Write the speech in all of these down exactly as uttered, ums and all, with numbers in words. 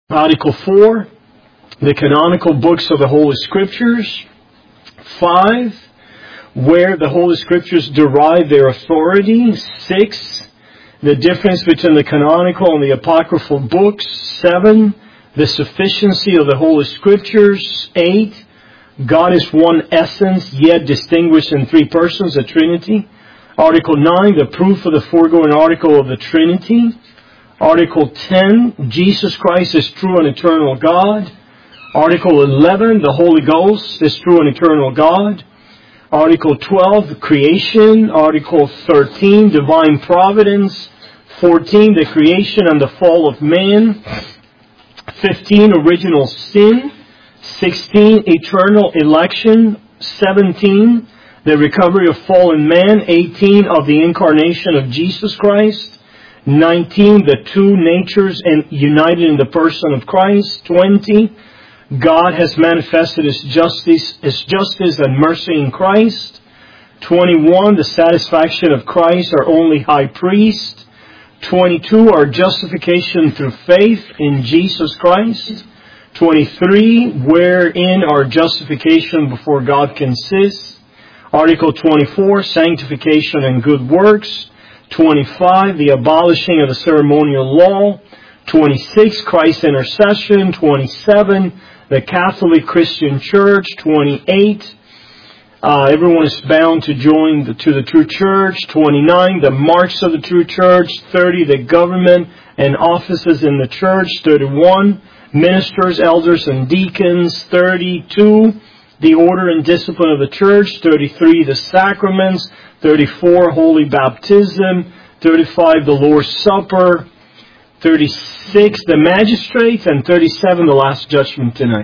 Article four, the canonical books of the Holy Scriptures. Five, where the Holy Scriptures derive their authority. Six, the difference between the canonical and the apocryphal books. Seven, the sufficiency of the Holy Scriptures. Eight, God is one essence, yet distinguished in three persons, the Trinity. Article nine, the proof of the foregoing article of the Trinity. Article ten, Jesus Christ is true and eternal God. Article eleven, the Holy Ghost is true and eternal God. Article twelve, creation. Article thirteen, divine providence. fourteen, the creation and the fall of man. fifteen, original sin. sixteen, eternal election. seventeen, the recovery of fallen man. eighteen, of the incarnation of Jesus Christ. nineteen, the two natures and united in the person of Christ. twenty, God has manifested His justice, His justice and mercy in Christ. twenty-one, the satisfaction of Christ, our only high priest. twenty-two, our justification through faith in Jesus Christ. twenty-three, wherein our justification before God consists. Article twenty-four, sanctification and good works. twenty-five, the abolishing of the ceremonial law. twenty-six, Christ's intercession. twenty-seven, the Catholic Christian Church. twenty-eight, uh, everyone is bound to join the, to the true church. twenty-nine, the marks of the true church. thirty, the government and offices in the church. thirty-one, ministers, elders, and deacons. thirty-two, the order and discipline of the church. thirty-three, the sacraments. thirty-four, holy baptism. thirty-five, the Lord's Supper. thirty-six, the magistrates. And thirty-seven, the last judgment tonight.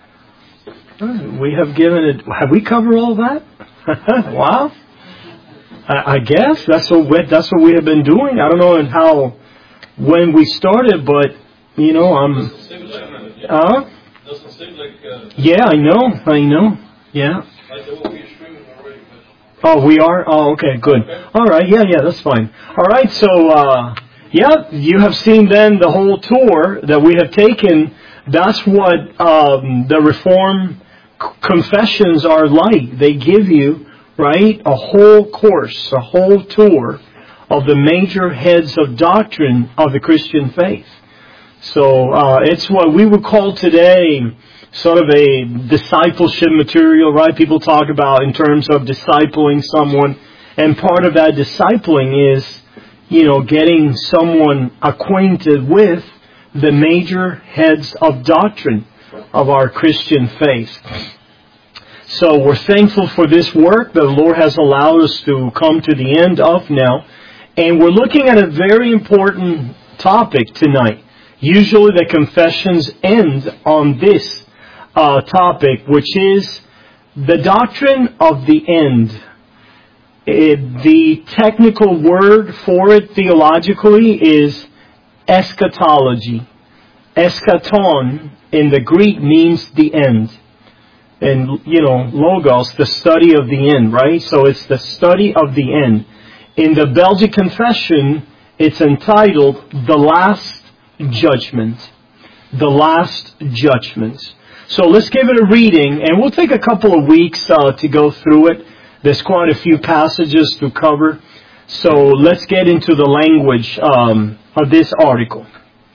We have given it. Have we covered all that? Wow. I, I guess that's what we, that's what we have been doing. I don't know how when we started, but you know, I'm. Uh, Doesn't seem like. Uh, yeah, I know. I know. Yeah. Like the one we're streaming already. Oh, we are? Oh, okay, good. Okay. All right, yeah, yeah, that's fine. All right, so, uh, yeah, you have seen then the whole tour that we have taken. That's what um, the Reformed confessions are like. They give you, right, a whole course, a whole tour of the major heads of doctrine of the Christian faith. So uh, it's what we would call today sort of a discipleship material, right? People talk about in terms of discipling someone. And part of that discipling is, you know, getting someone acquainted with the major heads of doctrine of our Christian faith. So we're thankful for this work that the Lord has allowed us to come to the end of now. And we're looking at a very important topic tonight. Usually the confessions end on this uh, topic, which is the doctrine of the end. It, the technical word for it theologically is eschatology. Eschaton in the Greek means the end. And, you know, logos, the study of the end, right? So it's the study of the end. In the Belgic Confession, it's entitled The Last Judgment. The Last Judgment. So let's give it a reading, and we'll take a couple of weeks uh, to go through it. There's quite a few passages to cover. So let's get into the language um, of this article.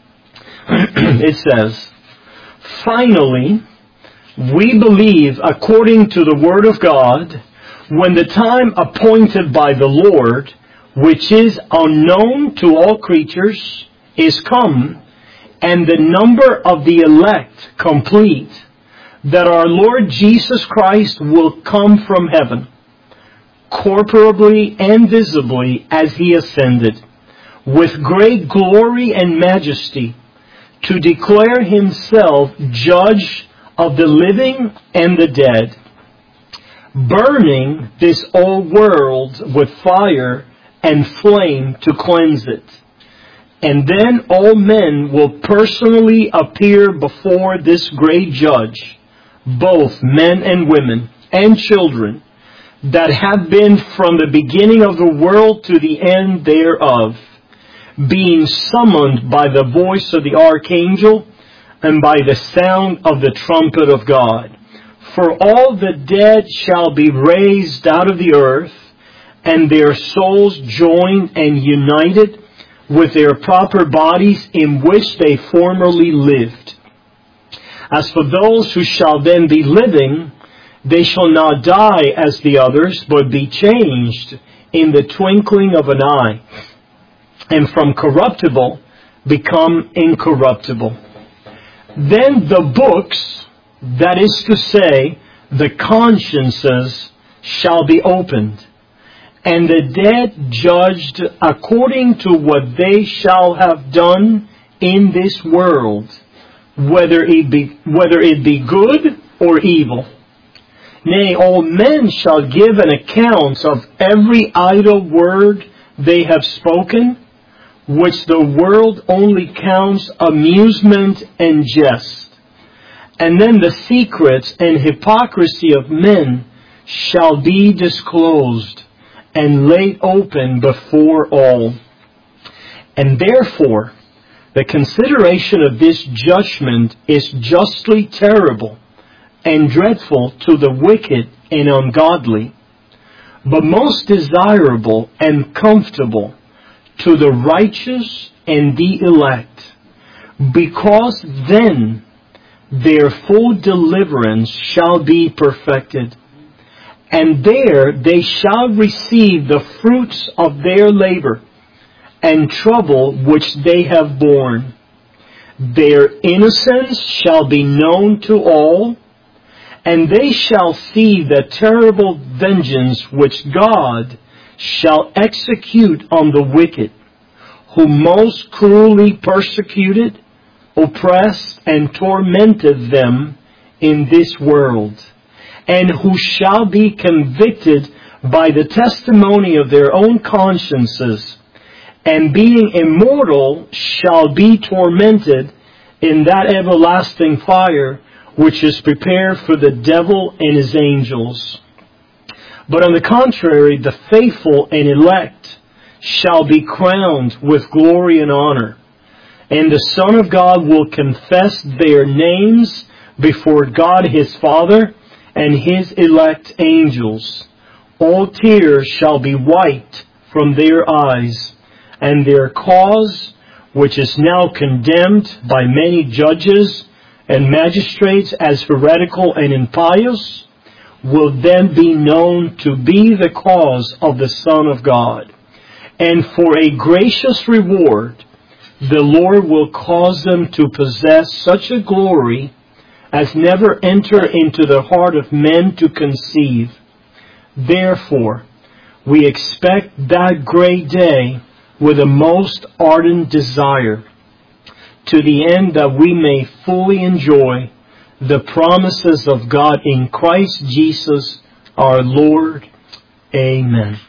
It says, finally, we believe, according to the Word of God, when the time appointed by the Lord, which is unknown to all creatures, is come, and the number of the elect complete, that our Lord Jesus Christ will come from heaven, corporally and visibly as He ascended, with great glory and majesty, to declare Himself judge of the living and the dead, burning this old world with fire and flame to cleanse it. And then all men will personally appear before this great judge, both men and women and children, that have been from the beginning of the world to the end thereof, being summoned by the voice of the archangel, and by the sound of the trumpet of God. For all the dead shall be raised out of the earth, and their souls joined and united with their proper bodies in which they formerly lived. As for those who shall then be living, they shall not die as the others, but be changed in the twinkling of an eye, and from corruptible become incorruptible. Then the books, that is to say, the consciences, shall be opened, and the dead judged according to what they shall have done in this world, whether it be, whether it be good or evil. Nay, all men shall give an account of every idle word they have spoken, which the world only counts amusement and jest. And then the secrets and hypocrisy of men shall be disclosed and laid open before all. And therefore, the consideration of this judgment is justly terrible and dreadful to the wicked and ungodly, but most desirable and comfortable to the righteous and the elect, because then their full deliverance shall be perfected, and there they shall receive the fruits of their labor and trouble which they have borne. Their innocence shall be known to all, and they shall see the terrible vengeance which God shall execute on the wicked, who most cruelly persecuted, oppressed, and tormented them in this world, and who shall be convicted by the testimony of their own consciences, and being immortal shall be tormented in that everlasting fire which is prepared for the devil and his angels. But on the contrary, the faithful and elect shall be crowned with glory and honor, and the Son of God will confess their names before God his Father and his elect angels. All tears shall be wiped from their eyes, and their cause, which is now condemned by many judges and magistrates as heretical and impious, will then be known to be the cause of the Son of God. And for a gracious reward, the Lord will cause them to possess such a glory as never enter into the heart of men to conceive. Therefore, we expect that great day with a most ardent desire, to the end that we may fully enjoy the promises of God in Christ Jesus our Lord. Amen.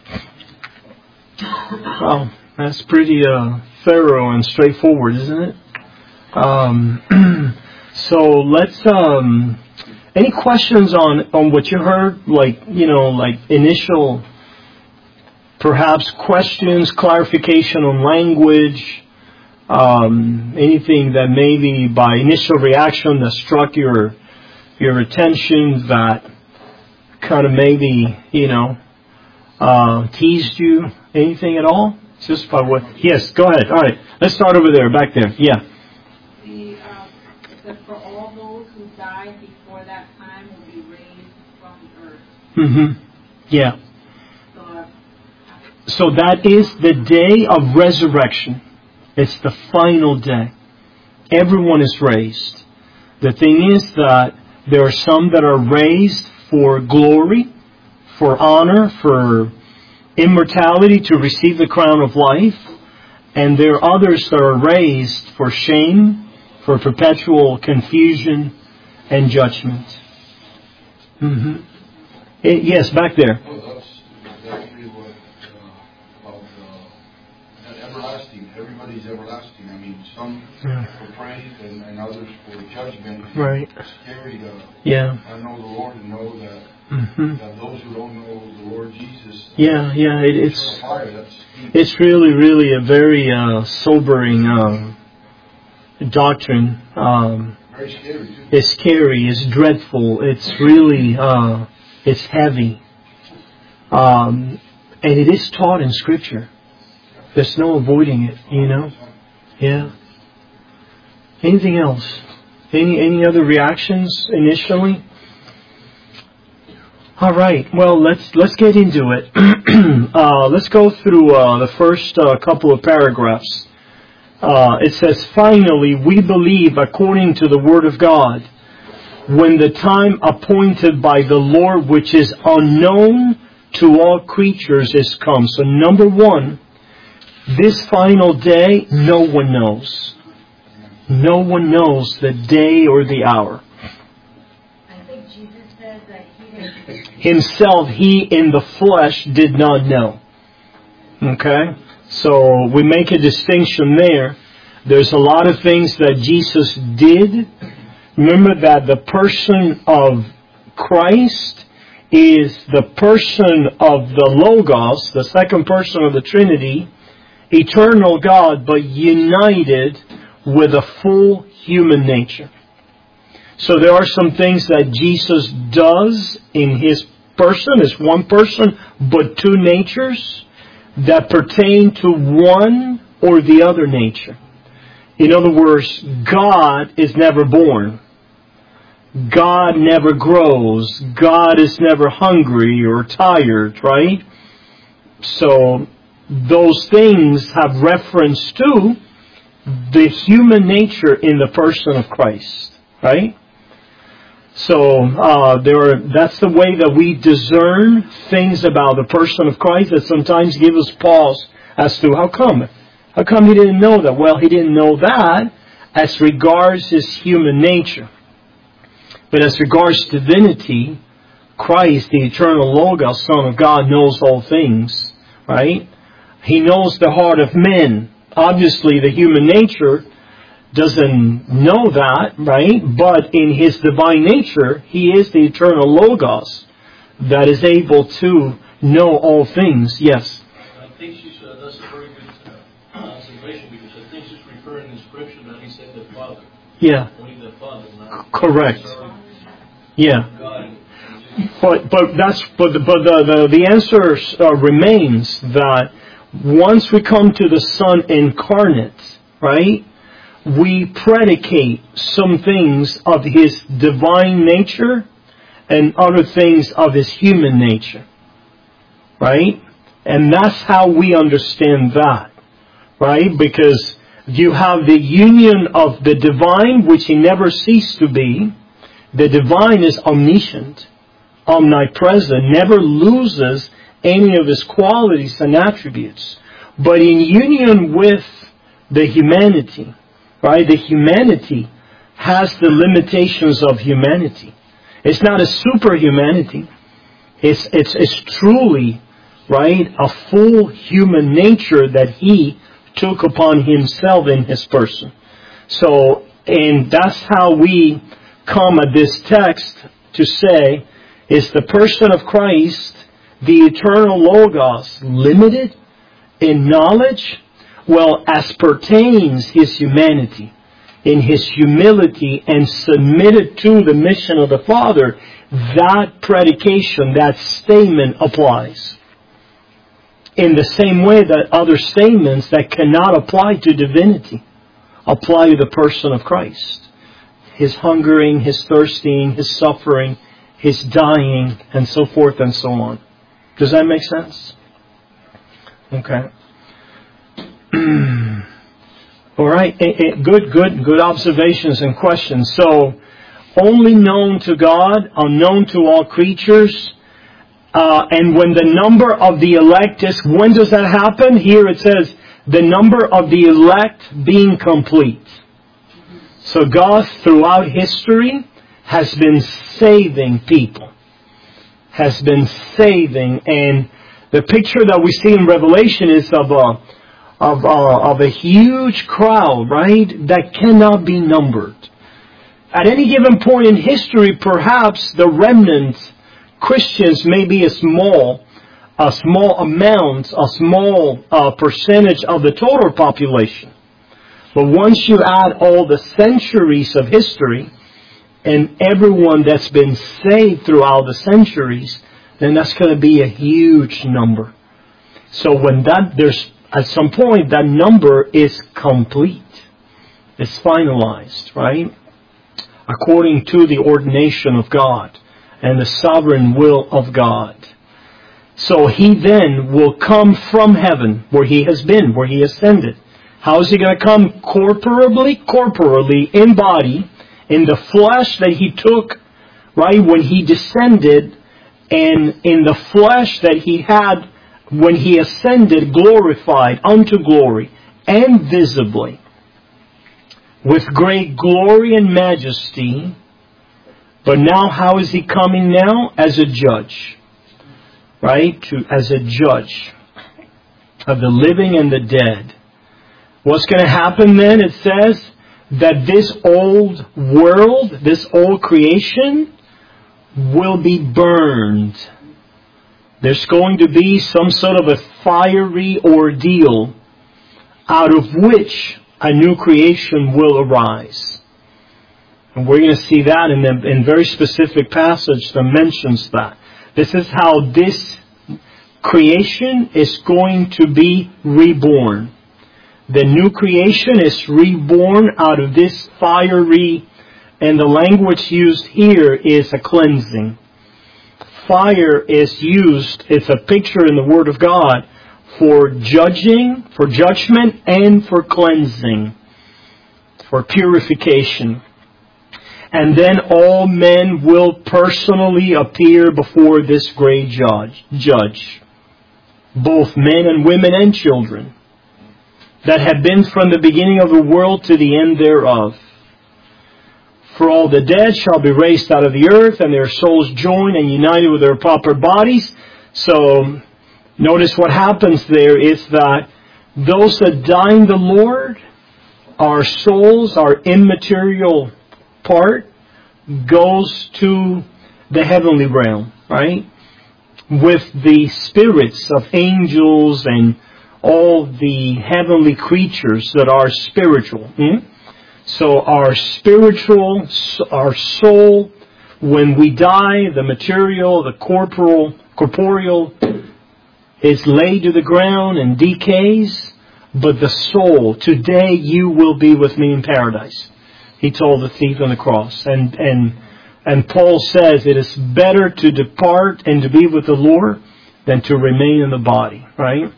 Well, that's pretty uh, thorough and straightforward, isn't it? Um, so let's, um, any questions on, on what you heard? Like, you know, like initial, perhaps questions, clarification on language, um, anything that maybe by initial reaction that struck your, your attention that kind of maybe, you know, uh, teased you, anything at all? Just by what? Yes, go ahead. All right. Let's start over there, back there. Yeah. The, um, it says, for all those who died before that time will be raised from the earth. Mm-hmm. Yeah. So, uh, so that is the day of resurrection. It's the final day. Everyone is raised. The thing is that there are some that are raised for glory, for honor, for immortality, to receive the crown of life. And there are others that are raised for shame, for perpetual confusion and judgment. Mm-hmm. It, yes, back there. Well, that's exactly what uh, about uh, that everlasting. Everybody's everlasting. I mean, some Yeah. for praise and, and others for judgment. Right. It's scary to Yeah. not know the Lord and know that, Mm-hmm. that those who don't know the Lord Jesus. Yeah, yeah. It, it's fire. That's deep. it's really, really a very uh, sobering uh, doctrine. Um, Very scary, too. It's scary. It's dreadful. It's really, uh, it's heavy. Um, and it is taught in Scripture. There's no avoiding it, you know? Yeah. Anything else? Any any other reactions initially? All right. Well, let's let's get into it. uh, let's go through uh, the first uh, couple of paragraphs. Uh, it says, "Finally, we believe according to the Word of God, when the time appointed by the Lord, which is unknown to all creatures, is come." So, number one, this final day, no one knows. No one knows the day or the hour. I think Jesus says that he didn't. Himself, he in the flesh did not know. Okay? So we make a distinction there. There's a lot of things that Jesus did. Remember that the person of Christ is the person of the Logos, the second person of the Trinity, eternal God, but united with a full human nature. So there are some things that Jesus does in His person, as one person, but two natures, that pertain to one or the other nature. In other words, God is never born. God never grows. God is never hungry or tired, right? So those things have reference to the human nature in the person of Christ, right? So uh, there are, that's the way that we discern things about the person of Christ that sometimes give us pause as to how come. How come he didn't know that? Well, he didn't know that as regards his human nature. But as regards divinity, Christ, the eternal Logos, Son of God, knows all things, right? He knows the heart of men. Obviously, the human nature doesn't know that, right? But in His divine nature, He is the eternal Logos that is able to know all things. Yes? I think she's, uh, that's a very good uh, observation, because I think she's referring in Scripture that He said the Father. Yeah. Only the Father, not correct. Yeah. God. But but that's but the, but the the, the answer uh, remains that once we come to the Son incarnate, right, we predicate some things of His divine nature and other things of His human nature, right? And that's how we understand that, right? Because you have the union of the divine, which He never ceased to be. The divine is omniscient, omnipresent, never loses any of His qualities and attributes. But in union with the humanity, right, the humanity has the limitations of humanity. It's not a superhumanity. It's, it's, it's truly, right, a full human nature that He took upon Himself in His person. So, and that's how we come at this text to say, is the person of Christ, the eternal Logos, limited in knowledge? Well, as pertains His humanity, in His humility and submitted to the mission of the Father, that predication, that statement applies. In the same way that other statements that cannot apply to divinity apply to the person of Christ. His hungering, His thirsting, His suffering, His dying, and so forth and so on. Does that make sense? Okay. All right. Good, good, good observations and questions. So, only known to God, unknown to all creatures. Uh, and when the number of the elect is, when does that happen? Here it says, the number of the elect being complete. So God, throughout history, has been saving people. Has been saving. And the picture that we see in Revelation is of a, of a, of a huge crowd, right, that cannot be numbered. At any given point in history, perhaps the remnant Christians may be a small, a small amount, a small uh, percentage of the total population. But once you add all the centuries of history and everyone that's been saved throughout the centuries, then that's going to be a huge number. So when that, there's, at some point, that number is complete. It's finalized, right? According to the ordination of God and the sovereign will of God. So He then will come from heaven, where He has been, where He ascended. How is He going to come? Corporally, corporally, in body, in the flesh that He took, right, when He descended, and in the flesh that He had when He ascended, glorified unto glory, and visibly, with great glory and majesty. But now, how is He coming now? As a judge, right? To, as a judge of the living and the dead. What's going to happen then? It says that this old world, this old creation, will be burned. There's going to be some sort of a fiery ordeal out of which a new creation will arise. And we're going to see that in a in very specific passage that mentions that. This is how this creation is going to be reborn. The new creation is reborn out of this fiery, and the language used here is a cleansing. Fire is used, it's a picture in the Word of God for judging, for judgment, and for cleansing, for purification. And then all men will personally appear before this great judge, judge, both men and women and children, that have been from the beginning of the world to the end thereof. For all the dead shall be raised out of the earth, and their souls joined and united with their proper bodies. So, notice what happens there is that those that die in the Lord, our souls, our immaterial part, goes to the heavenly realm, right? With the spirits of angels and all the heavenly creatures that are spiritual. Hmm? So our spiritual, our soul, when we die, the material, the corporal, corporeal is laid to the ground and decays. But the soul, today you will be with me in paradise, He told the thief on the cross. And and and Paul says it is better to depart and to be with the Lord than to remain in the body, right?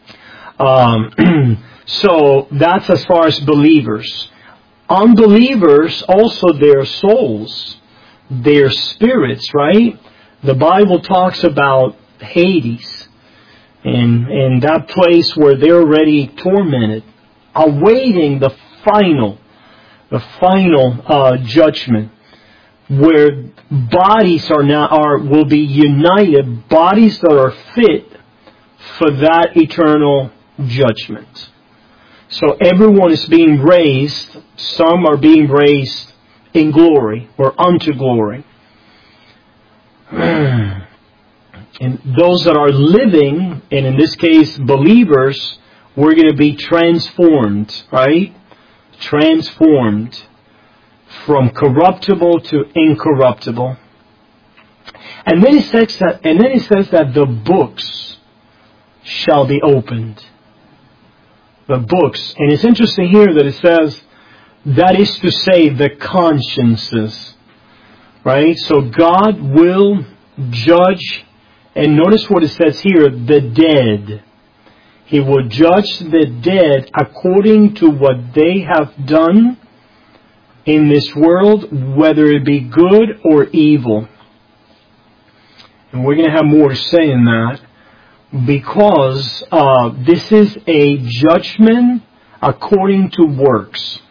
Um, so that's as far as believers. Unbelievers, also their souls, their spirits, right? The Bible talks about Hades and, and that place where they're already tormented, awaiting the final, the final uh, judgment, where bodies are now are will be united, bodies that are fit for that eternal judgment. So everyone is being raised. Some are being raised in glory or unto glory. And those that are living, and in this case believers, we're going to be transformed, right? Transformed from corruptible to incorruptible. And then it says that, and then it says that the books shall be opened. The books. And it's interesting here that it says, that is to say, the consciences. Right? So God will judge, and notice what it says here, the dead. He will judge the dead according to what they have done in this world, whether it be good or evil. And we're going to have more to say in that, because uh, this is a judgment according to works.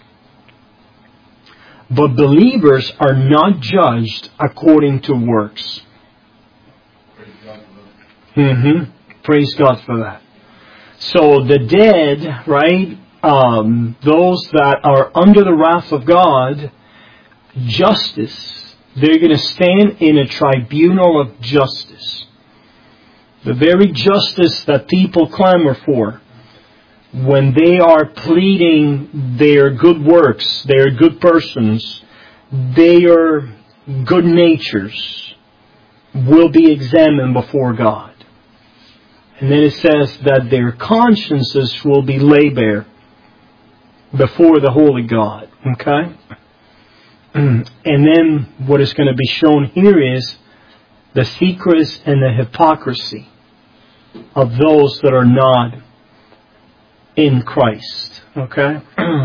But believers are not judged according to works. Praise God for that. Mm-hmm. Praise God for that. So the dead, right, um, those that are under the wrath of God, justice, they're going to stand in a tribunal of justice. The very justice that people clamor for. when they are pleading their good works, their good persons, their good natures will be examined before God. And then it says that their consciences will be laid bare before the holy God. Okay? And then what is going to be shown here is the secrets and the hypocrisy of those that are not in Christ. Okay?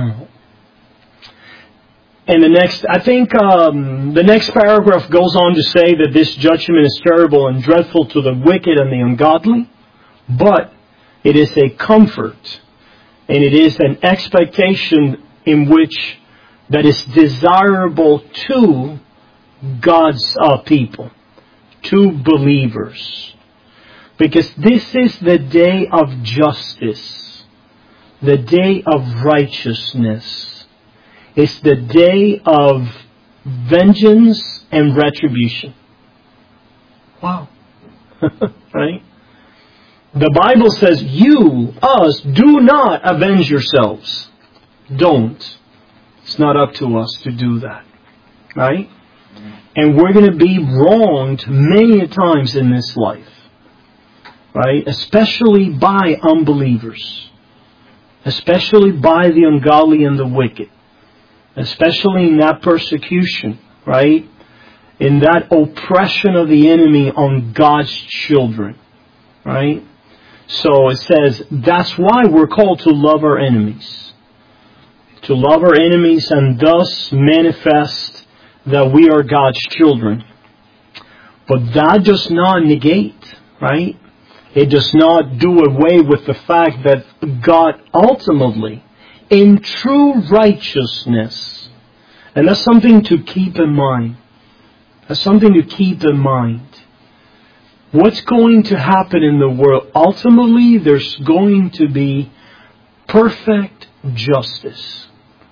And the next, I think um, the next paragraph goes on to say that this judgment is terrible and dreadful to the wicked and the ungodly, but it is a comfort and it is an expectation in which that is desirable to God's uh, people, to believers. Because this is the day of justice, the day of righteousness. It's the day of vengeance and retribution. Wow. Right? The Bible says, you, us, do not avenge yourselves. Don't. It's not up to us to do that. Right? And we're going to be wronged many a times in this life. Right? Especially by unbelievers. Especially by the ungodly and the wicked. Especially in that persecution, right? In that oppression of the enemy on God's children, right? So it says, that's why we're called to love our enemies. To love our enemies and thus manifest that we are God's children. But that does not negate, right? It does not do away with the fact that God ultimately, in true righteousness, and that's something to keep in mind. That's something to keep in mind. What's going to happen in the world? Ultimately, there's going to be perfect justice.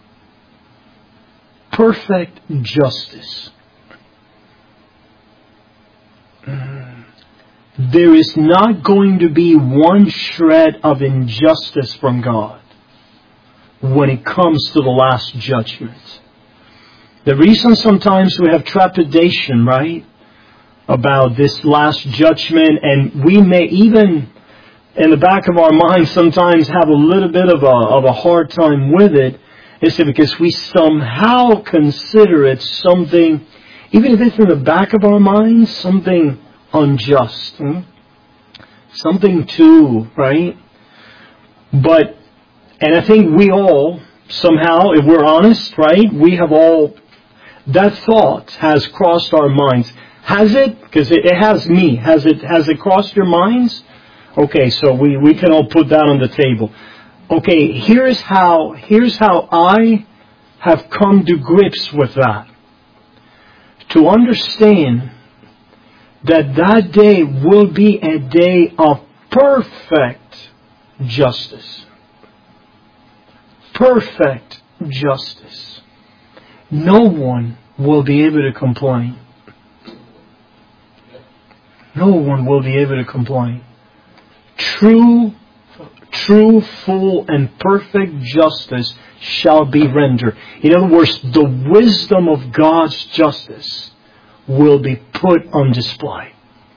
Perfect justice. There is not going to be one shred of injustice from God when it comes to the last judgment. The reason sometimes we have trepidation, right, about this last judgment, and we may even in the back of our minds sometimes have a little bit of a, of a hard time with it, is because we somehow consider it something, even if it's in the back of our minds, something unjust. Hmm? Something too, right? But And I think we all, somehow, if we're honest, right, we have all, that thought has crossed our minds. Has it? Because it, it has me. Has it Has it crossed your minds? Okay, so we, we can all put that on the table. Okay, here's how, here's how I have come to grips with that. To understand that that day will be a day of perfect justice. Perfect justice. No one will be able to complain. No one will be able to complain. True, true, full, and perfect justice shall be rendered. In other words, the wisdom of God's justice will be put on display.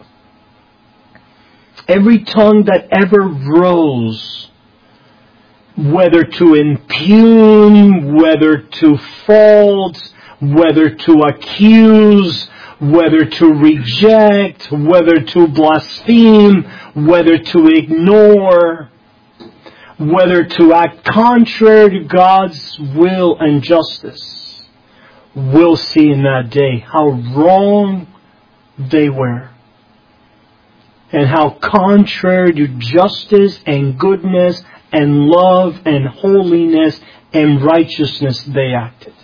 Every tongue that ever rose, whether to impugn, whether to fault, whether to accuse, whether to reject, whether to blaspheme, whether to ignore, whether to act contrary to God's will and justice, will see in that day how wrong they were. And how contrary to justice and goodness and love and holiness and righteousness they acted.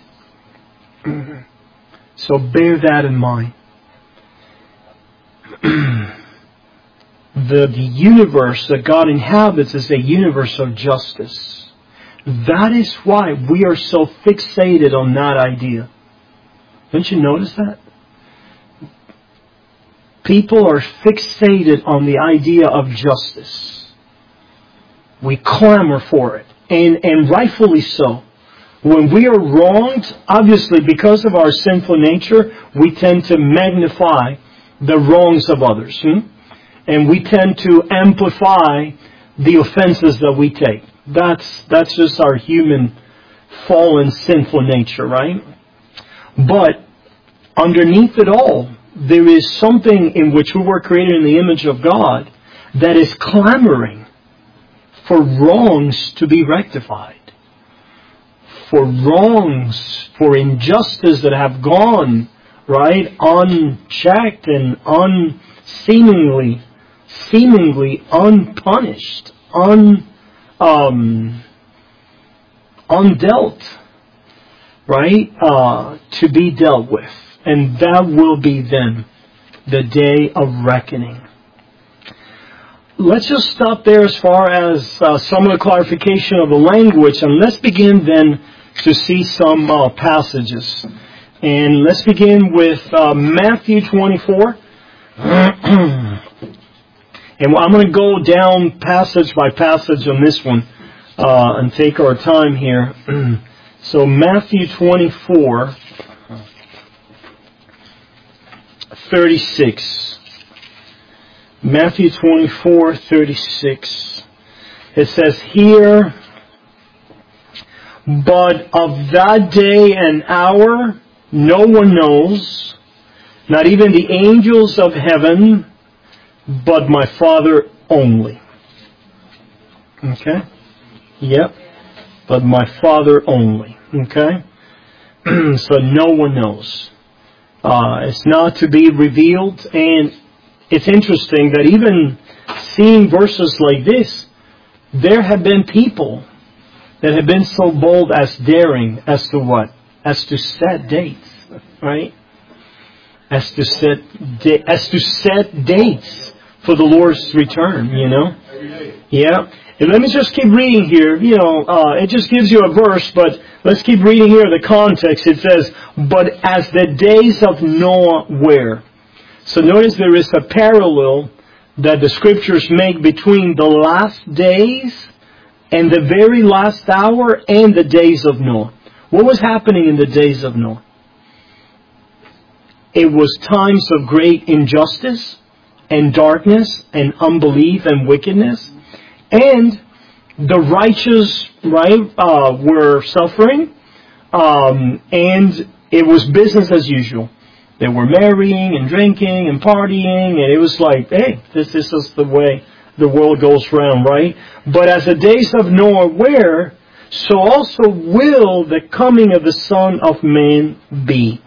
So bear that in mind. the, the universe that God inhabits is a universe of justice. That is why we are so fixated on that idea. Don't you notice that? People are fixated on the idea of justice. We clamor for it. And, and rightfully so. When we are wronged, obviously because of our sinful nature, we tend to magnify the wrongs of others. Hmm? And we tend to amplify the offenses that we take. That's, that's just our human, fallen, sinful nature, right? But underneath it all, there is something in which we were created in the image of God that is clamoring for wrongs to be rectified. For wrongs, for injustice that have gone, right, unchecked and unseemingly, seemingly unpunished, un, um, undealt, right, uh, to be dealt with. And that will be then the day of reckoning. Let's just stop there as far as uh, some of the clarification of the language, and let's begin then to see some uh, passages. And let's begin with uh, Matthew twenty-four. And I'm going to go down passage by passage on this one uh, and take our time here. So Matthew twenty-four, thirty-six. Matthew twenty-four, thirty-six. It says here, but of that day and hour no one knows, not even the angels of heaven, but my Father only. Okay? Yep. But my Father only. Okay? So no one knows. Uh, it's not to be revealed. And it's interesting that even seeing verses like this, there have been people that have been so bold as daring as to what? As to set dates, right? As to set da- as to set dates for the Lord's return, you know? Yeah. And let me just keep reading here. You know, uh, it just gives you a verse, but let's keep reading here the context. It says, but as the days of Noah were. So notice there is a parallel that the Scriptures make between the last days and the very last hour and the days of Noah. What was happening in the days of Noah? It was times of great injustice and darkness and unbelief and wickedness. And the righteous, right, uh, were suffering. Um, and it was business as usual. They were marrying and drinking and partying. And it was like, hey, this, this is the way the world goes round, right? But as the days of Noah were, so also will the coming of the Son of Man be.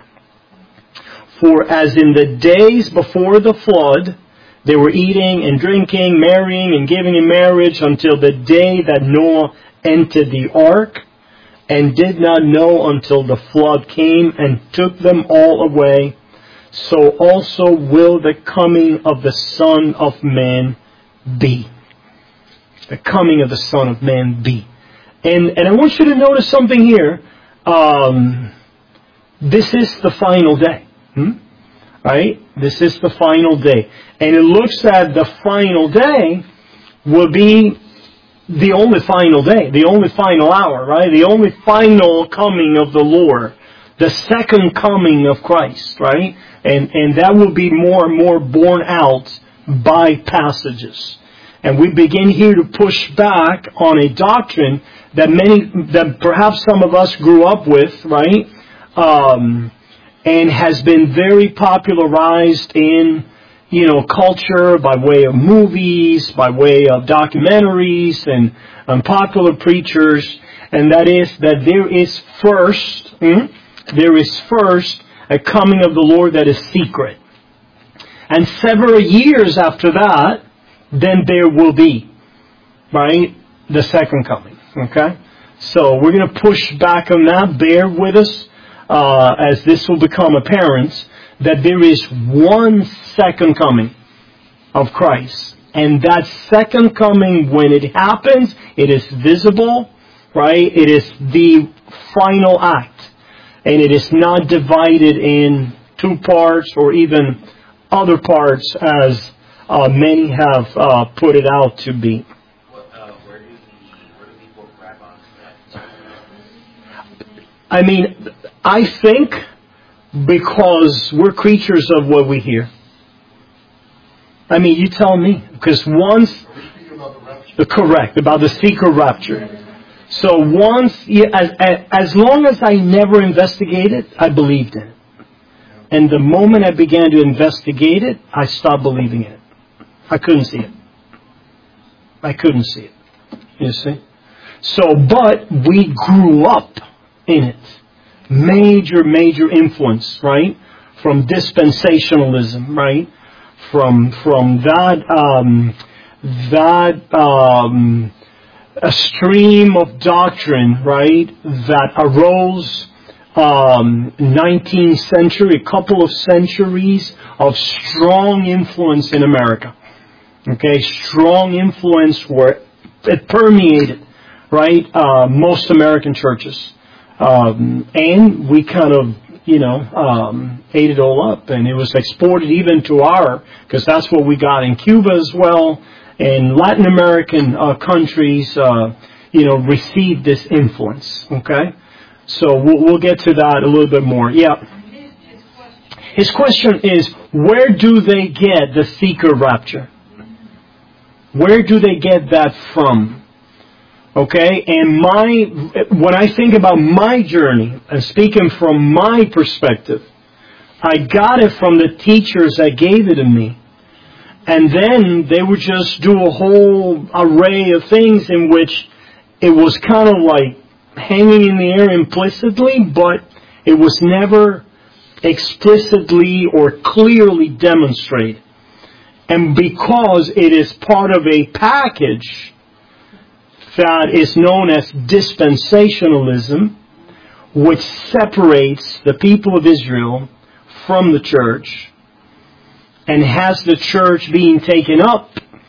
For as in the days before the flood, they were eating and drinking, marrying and giving in marriage until the day that Noah entered the ark, and did not know until the flood came and took them all away, so also will the coming of the Son of Man be. The coming of the Son of Man be. And and I want you to notice something here. Um, this is the final day. Hmm? Right? This is the final day. And it looks at the final day will be the only final day, the only final hour, right? The only final coming of the Lord. The second coming of Christ, right? And and that will be more and more borne out by passages. And we begin here to push back on a doctrine that many, that perhaps some of us grew up with, right? Um, and has been very popularized in, you know, culture by way of movies, by way of documentaries and, and popular preachers. And that is that there is first, hmm, there is first a coming of the Lord that is secret. And several years after that, then there will be, right, the second coming. Okay? So we're going to push back on that. Bear with us uh, as this will become apparent that there is one second coming of Christ. And that second coming, when it happens, it is visible, right? It is the final act. And it is not divided in two parts or even other parts as uh, many have uh, put it out to be. What, uh, where is I mean, I think because we're creatures of what we hear. I mean, you tell me. Because once... The correct, about the secret rapture. So once, as, as long as I never investigated, I believed in it. And the moment I began to investigate it, I stopped believing in it. I couldn't see it. I couldn't see it. You see? So, but we grew up in it. Major, major influence, right? From dispensationalism, right? From, from that, um, that, um, a stream of doctrine, right? That arose, um, nineteenth century, a couple of centuries of strong influence in America. Okay, strong influence where it permeated, right? Uh, most American churches. Um, and we kind of, you know, um, ate it all up, and it was exported even to our, because that's what we got in Cuba as well, and Latin American uh, countries, uh, you know, received this influence. Okay, so we'll, we'll get to that a little bit more. Yeah. His question is, where do they get the seeker rapture? Where do they get that from? Okay, and my, when I think about my journey, and speaking from my perspective, I got it from the teachers that gave it to me. And then they would just do a whole array of things in which it was kind of like hanging in the air implicitly, but it was never explicitly or clearly demonstrated. And because it is part of a package that is known as dispensationalism, which separates the people of Israel from the church, and has the church being taken up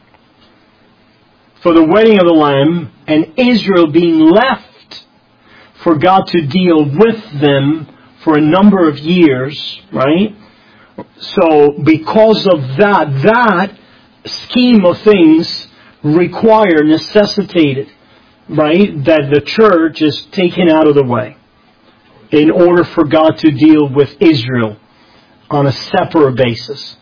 for the wedding of the Lamb, and Israel being left for God to deal with them for a number of years, right? So because of that, that scheme of things require, necessitated, right, that the church is taken out of the way in order for God to deal with Israel on a separate basis.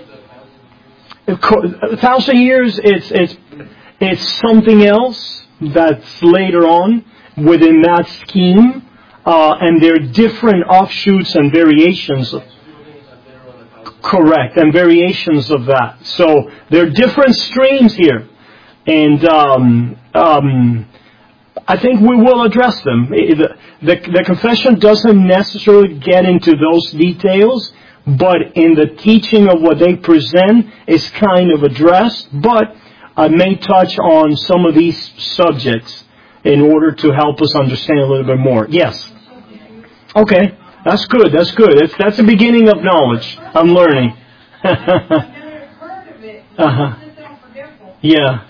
A thousand years, it's it's it's something else that's later on within that scheme, uh, and there are different offshoots and variations of, correct, and variations of that. So there are different streams here. And um, um, I think we will address them. The, the, the confession doesn't necessarily get into those details, but in the teaching of what they present is kind of addressed. But I may touch on some of these subjects in order to help us understand a little bit more. Yes? Okay, that's good, that's good. That's, that's the beginning of knowledge. I'm learning. uh-huh. Yeah.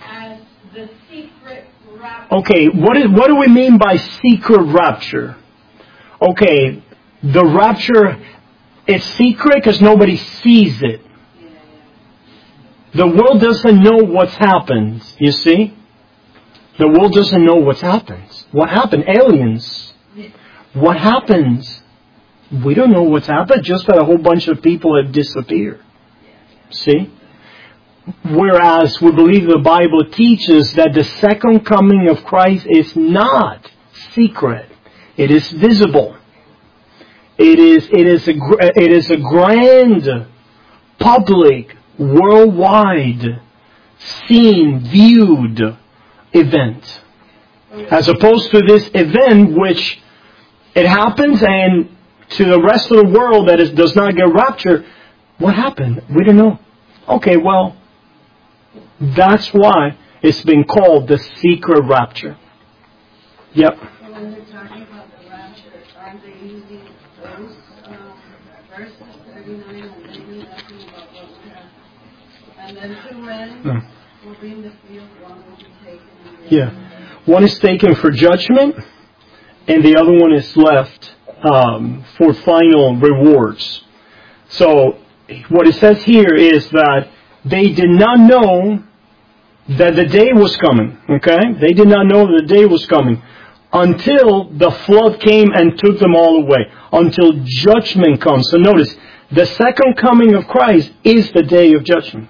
Okay, what is what do we mean by secret rapture? Okay, the rapture is secret because nobody sees it. The world doesn't know what's happened, you see? The world doesn't know what's happened. What happened? Aliens. What happens? We don't know what's happened, just that a whole bunch of people have disappeared. See? Whereas we believe the Bible teaches that the second coming of Christ is not secret. It is visible. It is, it is, a, it is a grand, public, worldwide, seen, viewed event. As opposed to this event which it happens and to the rest of the world that is, does not get raptured, what happened? We don't know. Okay, well, that's why it's been called the secret rapture. Yep. So when they're talking about the rapture, aren't they using those um, verses, thirty-nine and maybe asking about what would happen? And then two men mm. will be in the field, one will be taken. Yeah. One is taken for judgment, and the other one is left um, for final rewards. So what it says here is that they did not know that the day was coming. Okay? They did not know that the day was coming. until the flood came and took them all away. Until judgment comes. So notice, the second coming of Christ is the day of judgment.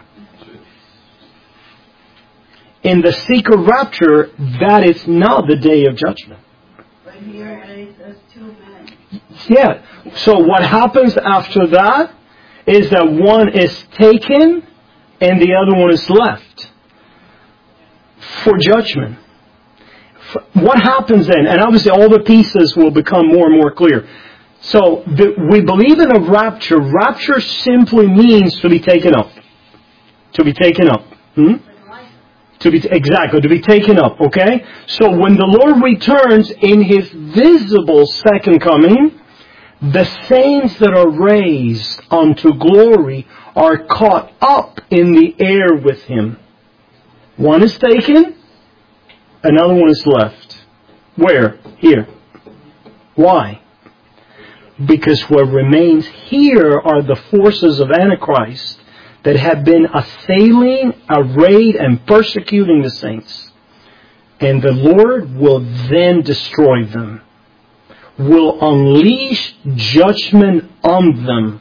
In the secret rapture, that is not the day of judgment. But here it says two men. Yeah. So what happens after that is that one is taken and the other one is left for judgment. What happens then? And obviously all the pieces will become more and more clear. So the, we believe in a rapture. Rapture simply means to be taken up. To be taken up. Hmm? To be exactly to be taken up. Okay. So when the Lord returns in His visible second coming, the saints that are raised unto glory are caught up in the air with Him. One is taken, another one is left. Where? Here. Why? Because what remains here are the forces of Antichrist that have been assailing, arrayed, and persecuting the saints. And the Lord will then destroy them. Will unleash judgment on them.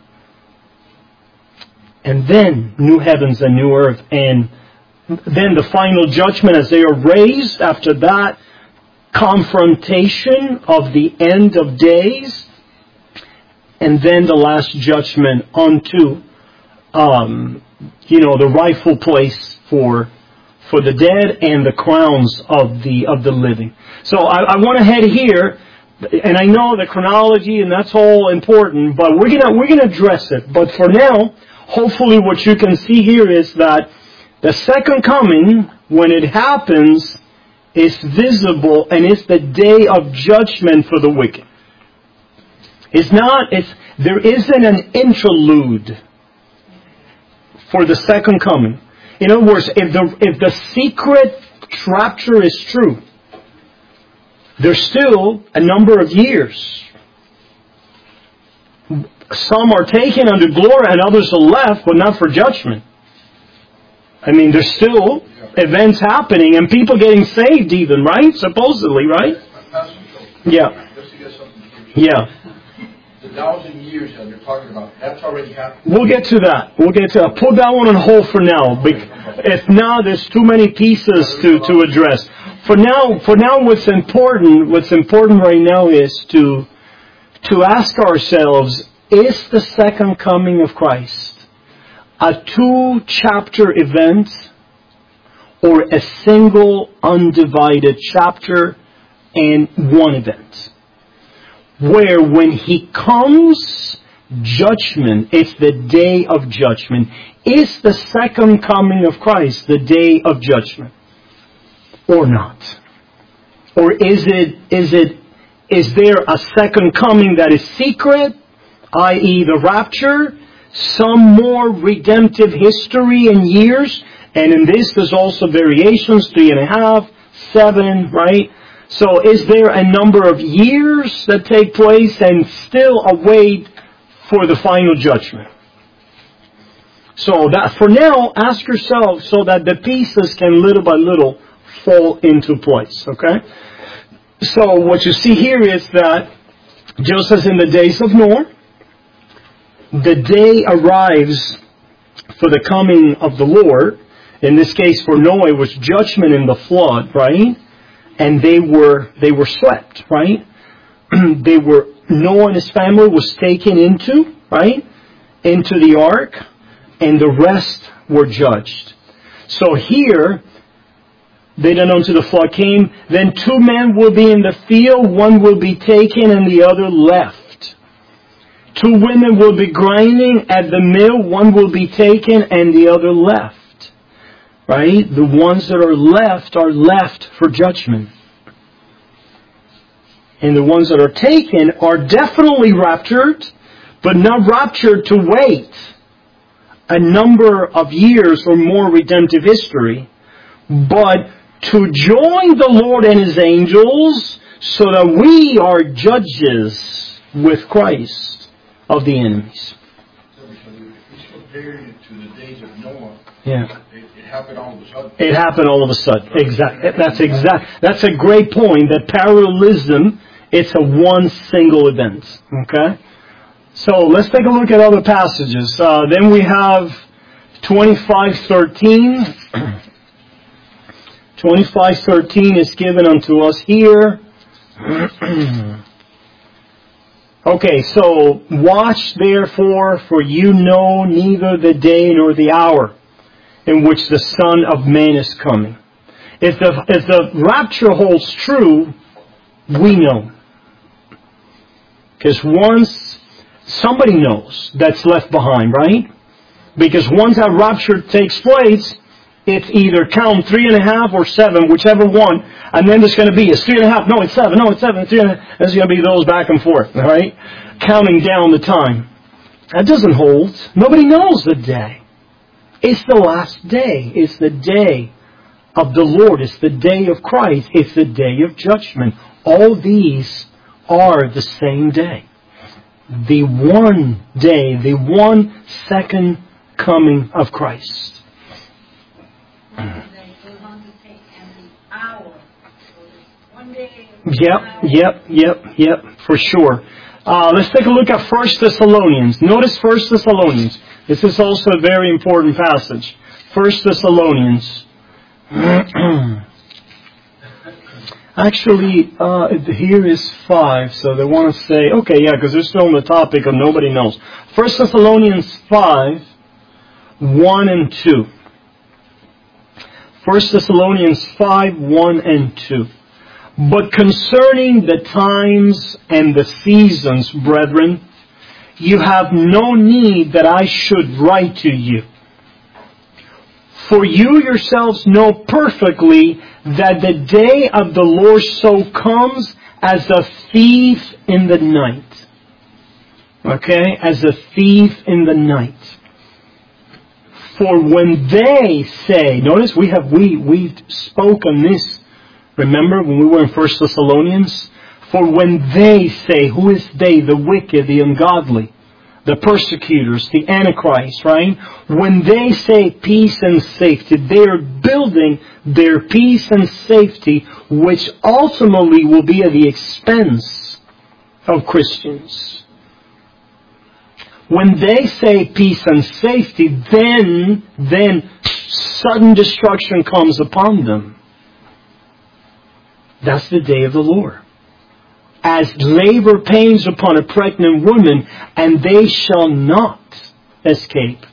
And then new heavens and new earth. And then the final judgment as they are raised after that confrontation of the end of days. And then the last judgment unto, um, you know, the rightful place for for the dead and the crowns of the of the living. So I, I want to head here, and I know the chronology and that's all important, but we're gonna we're gonna address it. But for now, hopefully, what you can see here is that the second coming, when it happens, is visible and it's the day of judgment for the wicked. It's not, it's, there isn't an interlude for the second coming. In other words, if the, if the secret rapture is true, there's still a number of years. Some are taken under glory and others are left, but not for judgment. I mean, there's still events happening and people getting saved even, right? Supposedly, right? Yeah. Yeah. The thousand years that you're talking about, that's already happened. We'll get to that. We'll get to that. Put that one on hold for now. If now there's too many pieces to, to address. For now, for now, what's important, what's important right now is to, to ask ourselves, is the second coming of Christ a two-chapter event or a single undivided chapter and one event? Where when He comes, judgment, it's the day of judgment. Is the second coming of Christ the day of judgment? Or not? Or is it, is it, is there a second coming that is secret, that is the rapture, some more redemptive history and years, and in this there's also variations, three and a half, seven, right? So is there a number of years that take place and still await for the final judgment? So that for now, ask yourself so that the pieces can little by little fall into place, okay? So what you see here is that just as in the days of Noah, the day arrives for the coming of the Lord. In this case for Noah, it was judgment in the flood, right? And they were they were swept, right? They were Noah and his family was taken into, right? Into the ark, and the rest were judged. So here, they don't know until the flood came. Then two men will be in the field, one will be taken and the other left. Two women will be grinding at the mill, one will be taken and the other left. Right? The ones that are left are left for judgment. And the ones that are taken are definitely raptured, but not raptured to wait a number of years or more redemptive history, but to join the Lord and His angels so that we are judges with Christ of the enemies. comparing it to the days of Noah, Yeah. it, it happened all of a sudden. It happened all of a sudden. Exactly. That's exact. That's a great point. That parallelism, it's a one single event. Okay. So let's take a look at other passages. Uh, then we have twenty-five thirteen. twenty-five thirteen is given unto us here. Okay, so watch therefore, for you know neither the day nor the hour in which the Son of Man is coming. If the, if the rapture holds true, we know. Because once, somebody knows that's left behind, right? Because once that rapture takes place, it's either count three and a half or seven, whichever one, and then there's going to be, it's three and a half, no, it's seven, no, it's seven, it's three and a half. There's going to be those back and forth, all right? Counting down the time. That doesn't hold. Nobody knows the day. It's the last day. It's the day of the Lord. It's the day of Christ. It's the day of judgment. All these are the same day. The one day, the one second coming of Christ. Yep, yep, yep, yep, for sure. Uh, let's take a look at First Thessalonians. Notice First Thessalonians. This is also a very important passage. First Thessalonians. Actually, uh, here is five, so they want to say, okay, yeah, because they're still on the topic of nobody knows. First Thessalonians five, one and two. First Thessalonians five, one and two. But concerning the times and the seasons, brethren, you have no need that I should write to you. For you yourselves know perfectly that the day of the Lord so comes as a thief in the night. Okay? As a thief in the night. For when they say, notice we have, we, we spoke on this, remember when we were in First Thessalonians? For when they say, who is they? The wicked, the ungodly, the persecutors, the Antichrist, right? When they say peace and safety, they are building their peace and safety, which ultimately will be at the expense of Christians. When they say peace and safety, then, then sudden destruction comes upon them. That's the day of the Lord. As labor pains upon a pregnant woman, and they shall not escape.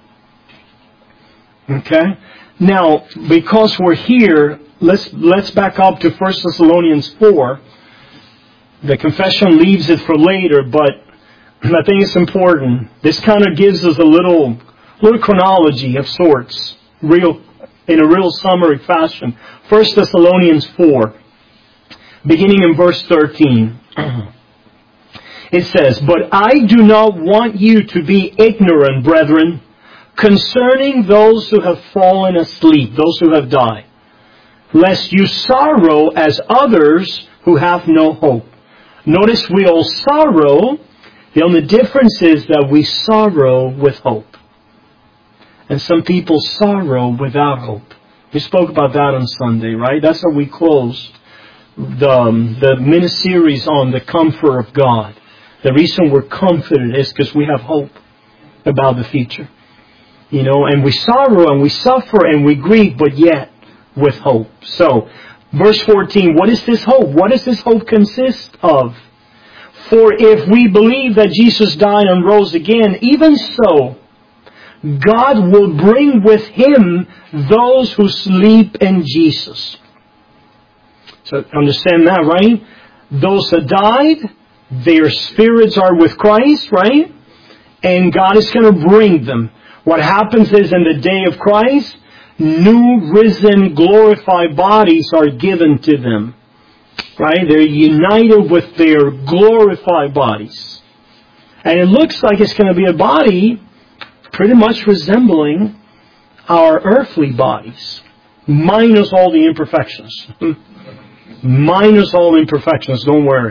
Okay? Now, because we're here, let's let's back up to First Thessalonians four. The confession leaves it for later, but I think it's important. This kind of gives us a little little chronology of sorts, real in a real summary fashion. First Thessalonians four. Beginning in verse thirteen, it says, But I do not want you to be ignorant, brethren, concerning those who have fallen asleep, those who have died, lest you sorrow as others who have no hope. Notice we all sorrow. The only difference is that we sorrow with hope. And some people sorrow without hope. We spoke about that on Sunday, right? That's how we closed the, um, the mini-series on the comfort of God. The reason we're comforted is because we have hope about the future. You know, and we sorrow and we suffer and we grieve, but yet with hope. So, verse fourteen, what is this hope? What does this hope consist of? For if we believe that Jesus died and rose again, even so, God will bring with Him those who sleep in Jesus. So understand that, right? Those that died, their spirits are with Christ, right? And God is going to bring them. What happens is in the day of Christ, new risen, glorified bodies are given to them. Right? They're united with their glorified bodies. And it looks like it's going to be a body pretty much resembling our earthly bodies, minus all the imperfections. Minus all the imperfections, don't worry.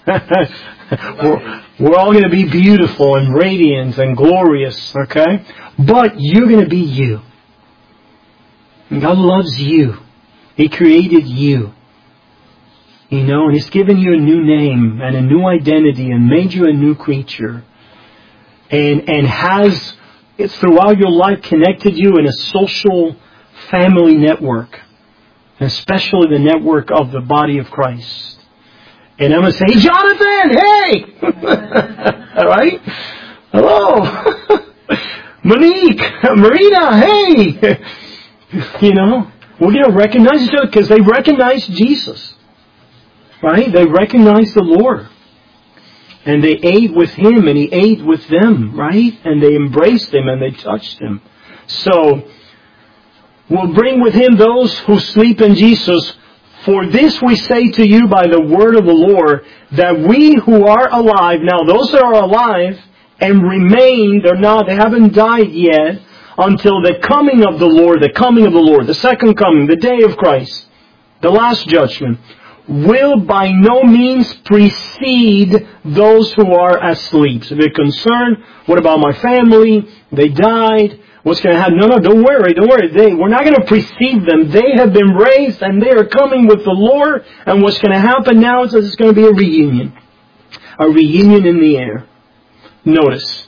we're, we're all going to be beautiful and radiant and glorious, okay? But you're going to be you. And God loves you. He created you. You know, and He's given you a new name and a new identity and made you a new creature. And, and has, it's throughout your life connected you in a social family network. Especially the network of the body of Christ. And I'm going to say, hey, Jonathan, hey! Alright? Hello! Monique, Marina, hey! You know, we're going to recognize each other because they recognize Jesus. Right? They recognize the Lord. And they ate with Him and He ate with them, right? And they embraced Him and they touched Him. So, we'll bring with Him those who sleep in Jesus. For this we say to you by the word of the Lord, that we who are alive, now those that are alive and remain, they're not, they haven't died yet, until the coming of the Lord, the coming of the Lord, the second coming, the day of Christ, the last judgment, will by no means precede those who are asleep. So they're concerned, what about my family? They died. What's going to happen? No, no, don't worry, don't worry. They, we're not going to precede them. They have been raised and they are coming with the Lord. And what's going to happen now is that it's going to be a reunion. A reunion in the air. Notice.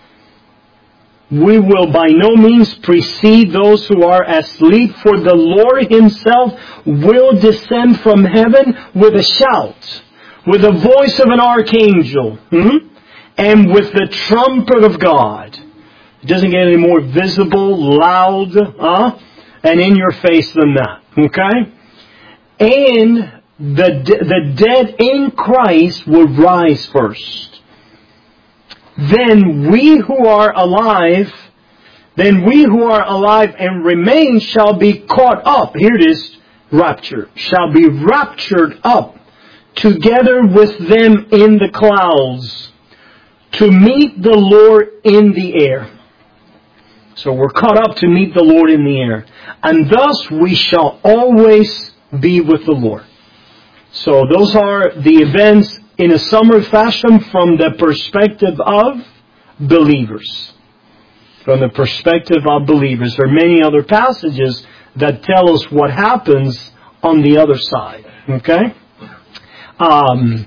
We will by no means precede those who are asleep, for the Lord Himself will descend from heaven with a shout, with the voice of an archangel, hmm? and with the trumpet of God. It doesn't get any more visible, loud, huh? and in your face than that. Okay? And the, the dead in Christ will rise first. Then we who are alive, then we who are alive and remain shall be caught up. Here it is, rapture. Shall be raptured up together with them in the clouds to meet the Lord in the air. So we're caught up to meet the Lord in the air. And thus we shall always be with the Lord. So those are the events in a summary fashion from the perspective of believers. From the perspective of believers. There are many other passages that tell us what happens on the other side. Okay? Um,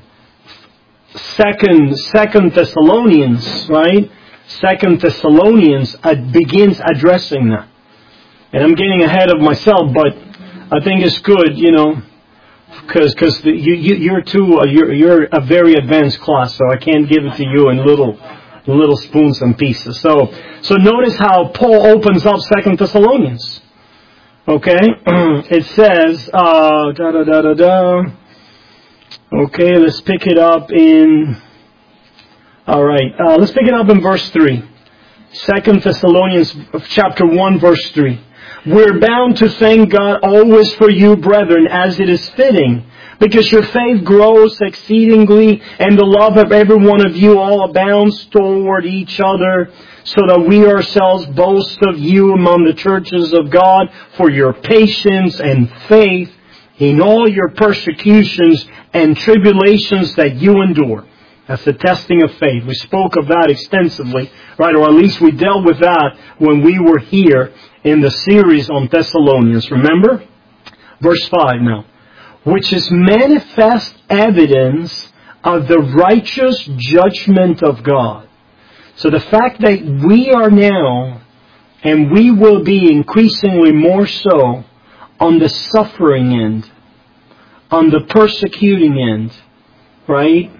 second, Second Thessalonians, right? Second Thessalonians uh, begins addressing that. And I'm getting ahead of myself, but I think it's good, you know, because because you, you you're too uh, you're you're a very advanced class, so I can't give it to you in little little spoons and pieces. So so notice how Paul opens up Second Thessalonians. Okay, it says uh, da da da da da. Okay, let's pick it up in. All right, uh, let's pick it up in verse three. Second Thessalonians chapter one, verse three. We're bound to thank God always for you, brethren, as it is fitting, because your faith grows exceedingly, and the love of every one of you all abounds toward each other, so that we ourselves boast of you among the churches of God for your patience and faith in all your persecutions and tribulations that you endure. That's the testing of faith. We spoke of that extensively, right? Or at least we dealt with that when we were here in the series on Thessalonians. Remember? Verse five now. Which is manifest evidence of the righteous judgment of God. So the fact that we are now, and we will be increasingly more so, on the suffering end, on the persecuting end, right?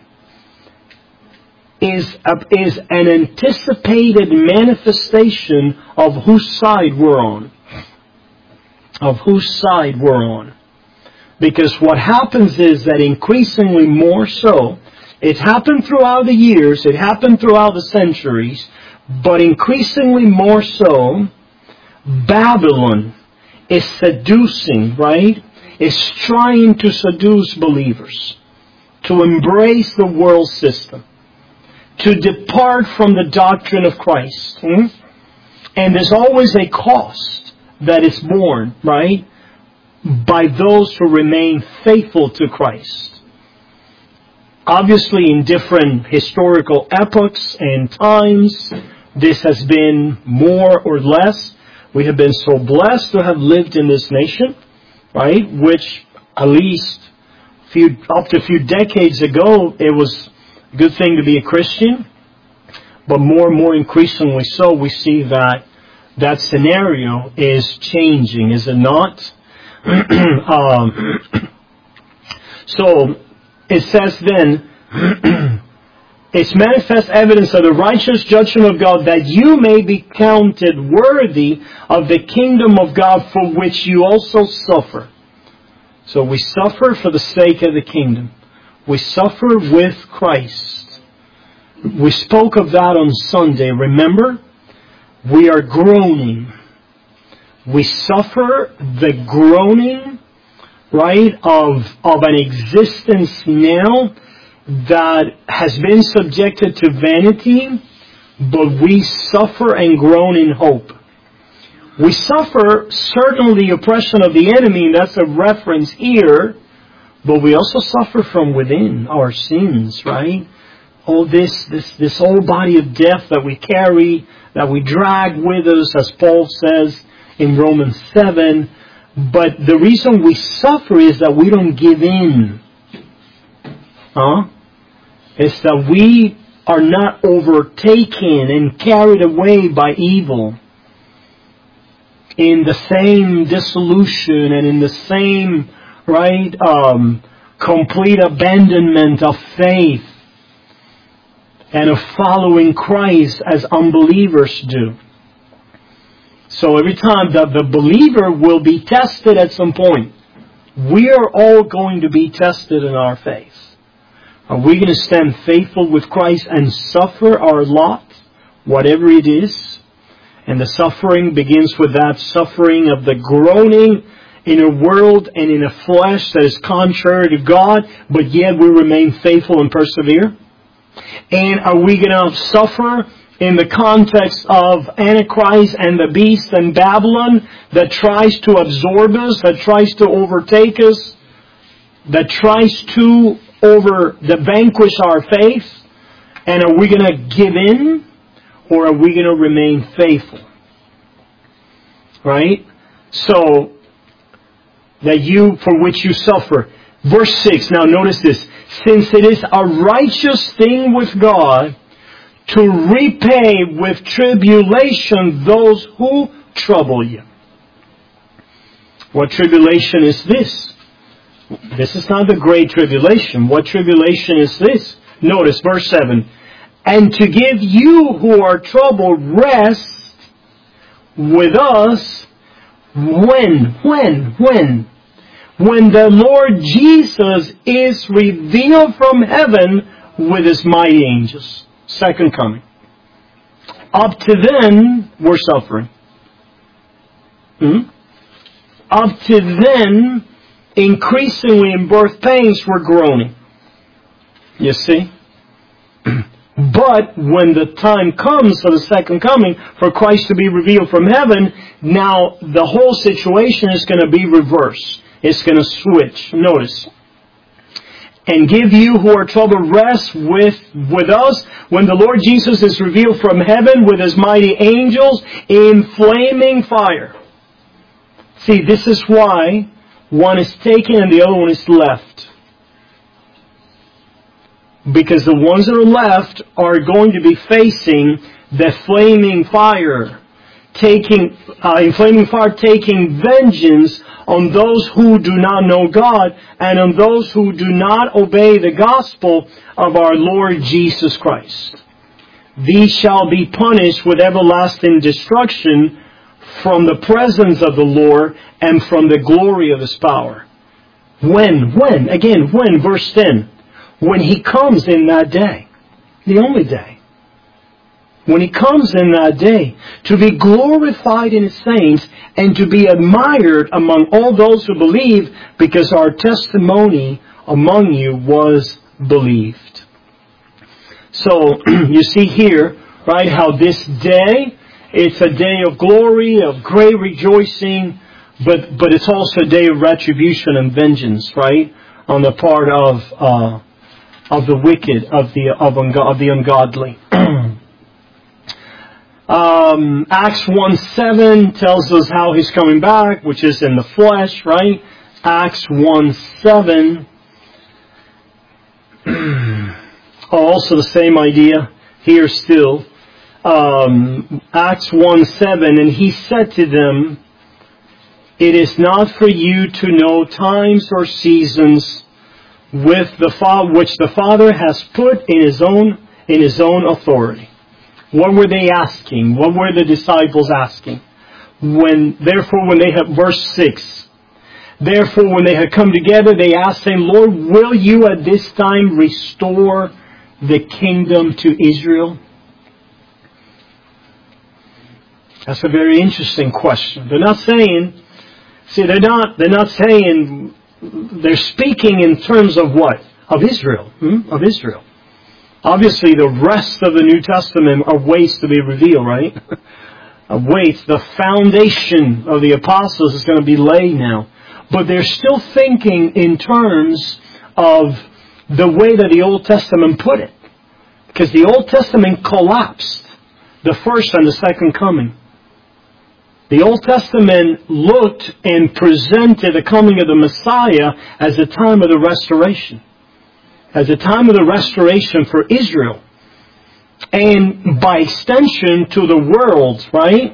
Is, a, is an anticipated manifestation of whose side we're on. Of whose side we're on. Because what happens is that increasingly more so, it's happened throughout the years, it happened throughout the centuries, but increasingly more so, Babylon is seducing, right? Is trying to seduce believers to embrace the world system, to depart from the doctrine of Christ. Hmm? And there's always a cost that is borne, right, by those who remain faithful to Christ. obviously in different historical epochs and times, this has been more or less. We have been so blessed to have lived in this nation, right? Which at least few, up to a few decades ago, it was a good thing to be a Christian. But more and more increasingly so, we see that that scenario is changing, is it not? um, so it says then, it's manifest evidence of the righteous judgment of God that you may be counted worthy of the kingdom of God for which you also suffer. So we suffer for the sake of the kingdom. We suffer with Christ. We spoke of that on Sunday, remember? We are groaning. We suffer the groaning, right, of, of an existence now that has been subjected to vanity, but we suffer and groan in hope. We suffer certainly the oppression of the enemy, and that's a reference here, but we also suffer from within our sins, right? Oh, this, this, this whole body of death that we carry, that we drag with us, as Paul says in Romans seven. But the reason we suffer is that we don't give in. Huh? It's that we are not overtaken and carried away by evil in the same dissolution and in the same, right, um, complete abandonment of faith and of following Christ as unbelievers do. So every time that the believer will be tested at some point, we are all going to be tested in our faith. Are we going to stand faithful with Christ and suffer our lot, whatever it is? And the suffering begins with that suffering of the groaning in a world and in a flesh that is contrary to God, but yet we remain faithful and persevere. And are we going to suffer in the context of Antichrist and the beast and Babylon that tries to absorb us, that tries to overtake us, that tries to over the vanquish our faith? And are we going to give in, or are we going to remain faithful? Right? So, that you, for which you suffer. Verse six, now notice this. Since it is a righteous thing with God to repay with tribulation those who trouble you. What tribulation is this? This is not the great tribulation. What tribulation is this? Notice verse seven. And to give you who are troubled rest with us when, when, when? When the Lord Jesus is revealed from heaven with His mighty angels. Second coming. Up to then, we're suffering. Hmm? Up to then, increasingly in birth pains, we're groaning. You see? But when the time comes for the second coming, for Christ to be revealed from heaven, now the whole situation is going to be reversed. It's going to switch. Notice. And give you who are troubled rest with, with us when the Lord Jesus is revealed from heaven with His mighty angels in flaming fire. See, this is why one is taken and the other one is left. Because the ones that are left are going to be facing the flaming fire, taking, uh, in flaming fire, taking vengeance on those who do not know God and on those who do not obey the gospel of our Lord Jesus Christ. These shall be punished with everlasting destruction from the presence of the Lord and from the glory of His power. When? When? Again, when? Verse ten. When He comes in that day. The only day. When He comes in that day, to be glorified in His saints and to be admired among all those who believe, because our testimony among you was believed. So, you see here, right, how this day, it's a day of glory, of great rejoicing, but, but it's also a day of retribution and vengeance, right, on the part of, uh, of the wicked, of the of, ungo- of the ungodly. um, Acts one seven tells us how He's coming back, which is in the flesh, right? Acts one seven. Also the same idea here still. Um, Acts one seven, and He said to them, "It is not for you to know times or seasons with the fa- which the Father has put in His own in His own authority." What were they asking? What were the disciples asking? When therefore, when they had verse six, therefore, when they had come together, they asked, saying, "Lord, will you at this time restore the kingdom to Israel?" That's a very interesting question. They're not saying, see, they're not, they're not saying, they're speaking in terms of what? Of Israel. Hmm? Of Israel. Obviously, the rest of the New Testament are ways to be revealed, right? Waits. The foundation of the apostles is going to be laid now. But they're still thinking in terms of the way that the Old Testament put it. Because the Old Testament collapsed the first and the second coming. The Old Testament looked and presented the coming of the Messiah as a time of the restoration. As a time of the restoration for Israel. And by extension to the world, right?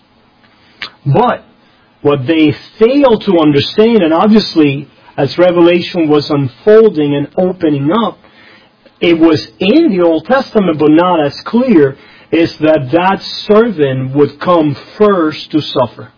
But what they failed to understand, and obviously as Revelation was unfolding and opening up, it was in the Old Testament but not as clear, is that that servant would come first to suffer.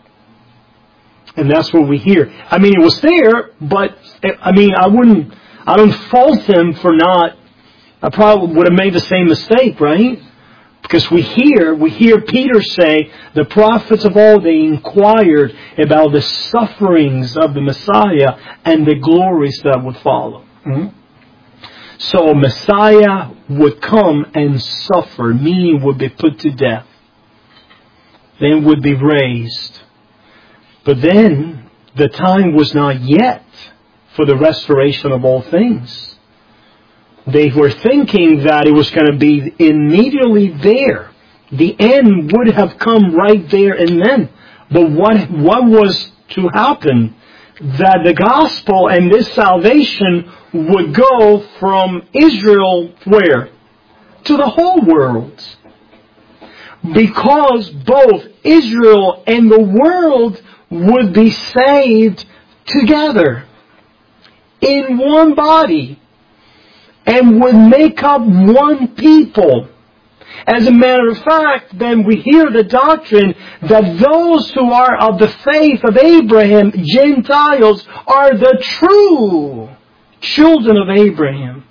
And that's what we hear. I mean, it was there, but, I mean, I wouldn't, I don't fault him for not, I probably would have made the same mistake, right? Because we hear, we hear Peter say, the prophets of old, they inquired about the sufferings of the Messiah and the glories that would follow. Mm-hmm. So Messiah would come and suffer, meaning would be put to death. Then would be raised. But then the time was not yet for the restoration of all things. They were thinking that it was going to be immediately there. The end would have come right there and then. But what, what was to happen? That the gospel and this salvation would go from Israel where? To the whole world. Because both Israel and the world would be saved together in one body and would make up one people. As a matter of fact, then we hear the doctrine that those who are of the faith of Abraham, Gentiles, are the true children of Abraham.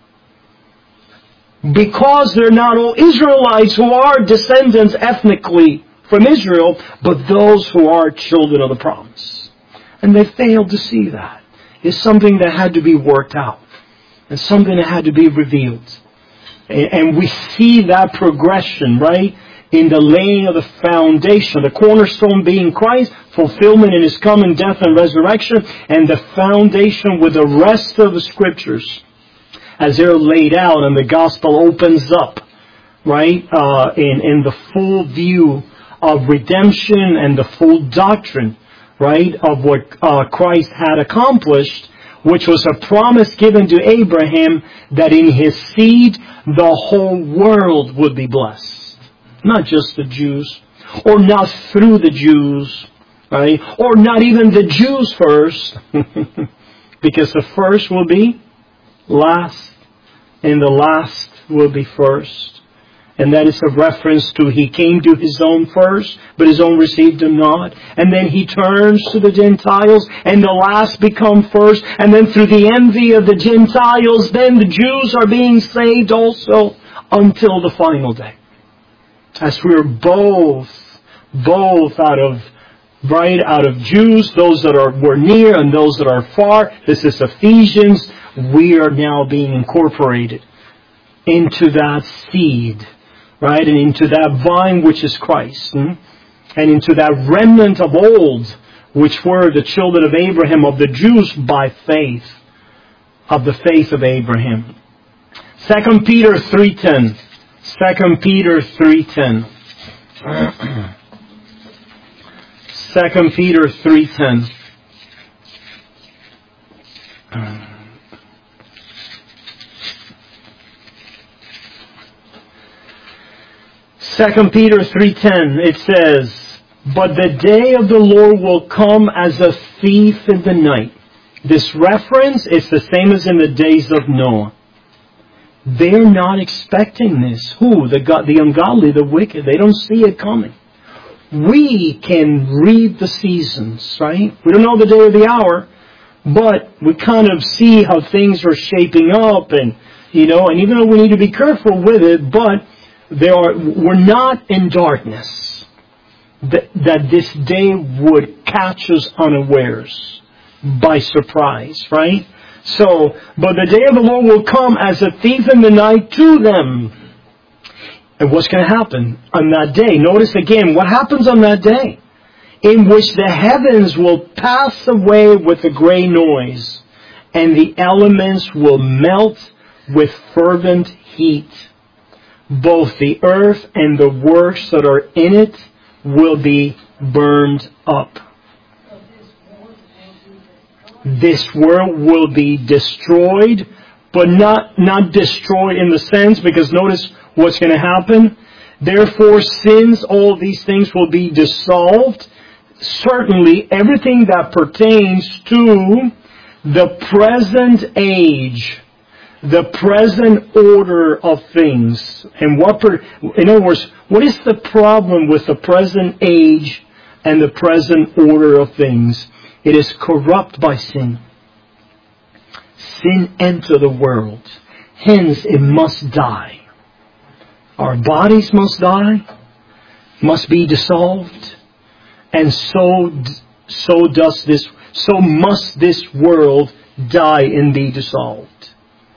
Because they're not all Israelites who are descendants ethnically from Israel, but those who are children of the promise. And they failed to see that. It's something that had to be worked out. It's something that had to be revealed. And we see that progression, right, in the laying of the foundation. The cornerstone being Christ, fulfillment in His coming, death, and resurrection, and the foundation with the rest of the Scriptures as they're laid out, and the gospel opens up, right, uh, in, in the full view of redemption and the full doctrine, right, of what uh, Christ had accomplished, which was a promise given to Abraham that in his seed the whole world would be blessed. Not just the Jews, or not through the Jews, right? Or not even the Jews first, because the first will be last, and the last will be first. And that is a reference to He came to His own first, but His own received Him not. And then He turns to the Gentiles, and the last become first. And then through the envy of the Gentiles, then the Jews are being saved also until the final day. As we are both, both out of, right, out of Jews, those that are were near and those that are far. This is Ephesians. We are now being incorporated into that seed. Right, and into that vine which is Christ, hmm? and into that remnant of old, which were the children of Abraham, of the Jews by faith, of the faith of Abraham. Second Peter three ten. Second Peter three ten. Second Peter three ten. Second Peter three ten, it says, "But the day of the Lord will come as a thief in the night." This reference is the same as in the days of Noah. They're not expecting this. Who? The God, the ungodly, the wicked. They don't see it coming. We can read the seasons, right? We don't know the day or the hour, but we kind of see how things are shaping up, and you know, and even though we need to be careful with it, but there are, we're not in darkness. That, that this day would catch us unawares, by surprise, right? So, but the day of the Lord will come as a thief in the night to them. And what's going to happen on that day? Notice again, what happens on that day? In which the heavens will pass away with a great noise, and the elements will melt with fervent heat. Both the earth and the works that are in it will be burned up. This world will be destroyed, but not, not destroyed in the sense, because notice what's going to happen. Therefore, since all these things will be dissolved, certainly everything that pertains to the present age, the present order of things. And what, per, in other words, what is the problem with the present age and the present order of things? It is corrupt by sin. Sin entered the world. Hence, it must die. Our bodies must die, must be dissolved, and so so does this. So must this world die and be dissolved.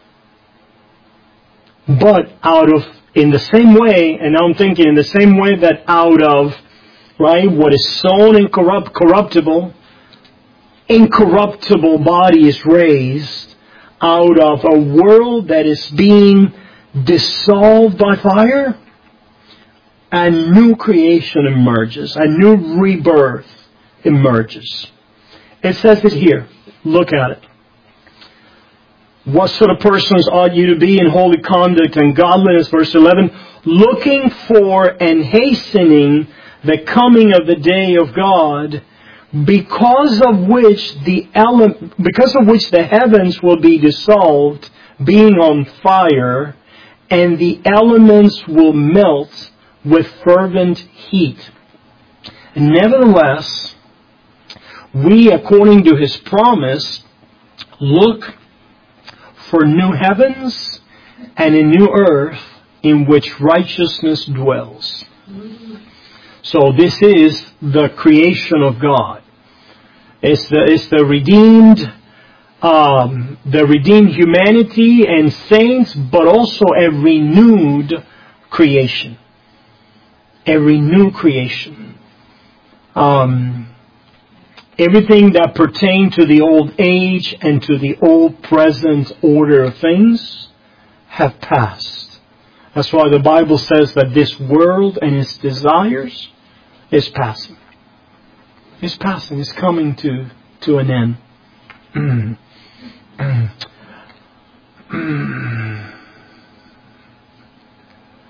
But out of, in the same way, and now I'm thinking in the same way that out of, right, what is sown in corrupt, corruptible, incorruptible body is raised out of a world that is being dissolved by fire, a new creation emerges, a new rebirth emerges. It says it here. Look at it. What sort of persons ought you to be in holy conduct and godliness? Verse eleven, looking for and hastening the coming of the day of God, because of which the ele- because of which the heavens will be dissolved, being on fire, and the elements will melt with fervent heat. Nevertheless, we, according to His promise, look for new heavens and a new earth in which righteousness dwells. So this is the creation of God. It's the, it's the redeemed, um, the redeemed humanity and saints, but also a renewed creation. A renewed creation. Um, everything that pertained to the old age and to the old present order of things have passed. That's why the Bible says that this world and its desires is passing. It's passing. It's coming to, to an end.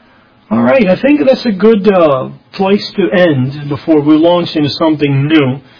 All right, I think that's a good uh, place to end before we launch into something new.